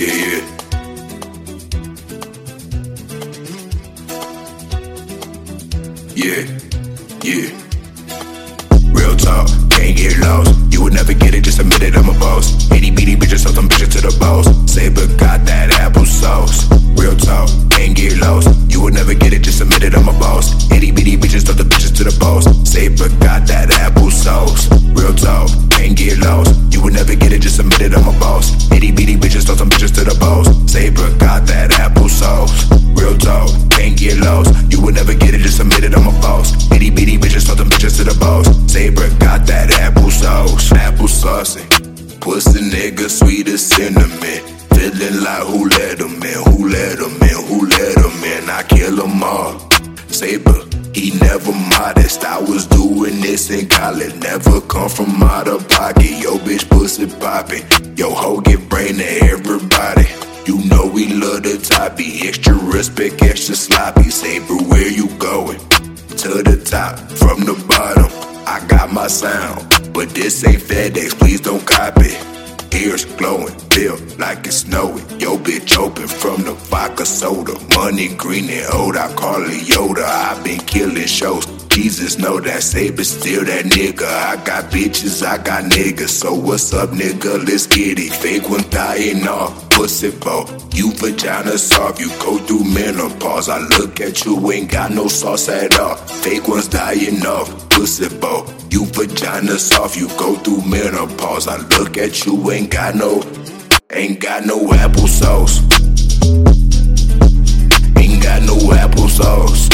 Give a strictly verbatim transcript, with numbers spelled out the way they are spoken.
Yeah, yeah. Yeah, yeah. Real talk, can't get lost. You would never get it, just admit it, I'm a boss. Itty bitty bitches, so some bitches to the boss. Saber got that applesauce. Real talk, can't get lost. You would never get it, just admit it, I'm a boss. Itty bitty bitches, so the bitches to the boss. Saber got that applesauce. Real talk, can't get lost. You would never get it, just admit it, I'm a boss. Itty bitty bitches, so some bitches to the boss. Saber got that applesauce. Real talk, can't get lost. You would never get it, just admit it, I'm a boss. Itty bitty bitches, so them bitches to the boss. Saber got that applesauce. Applesauce. Pussy nigga, sweet as cinnamon. Feeling like who let him in, who let him in, who let him in. I kill them all. Saber, he never modest. I was doing this in college, never come from out of pocket. Yo, bitch, pussy poppin'. Yo, hoe get brain to everybody. You know we love the toppy. Extra respect, extra sloppy. Saber, where you going? To the top, from the bottom. I got my sound, but this ain't FedEx, please don't copy. Ears glowing, feel like it's snowing. Yo, bitch open from the vodka soda. Money green and old, I call it Yoda. I been killing shows. Jesus know that Saber still that nigga. I got bitches, I got niggas. So what's up, nigga? Let's get it. Fake one dying off, pussy bow. You vagina soft, you go through menopause. I look at you, ain't got no sauce at all. Fake ones dying off, pussy bow. You vagina soft, you go through menopause. I look at you, ain't got no, ain't got no applesauce. Ain't got no applesauce.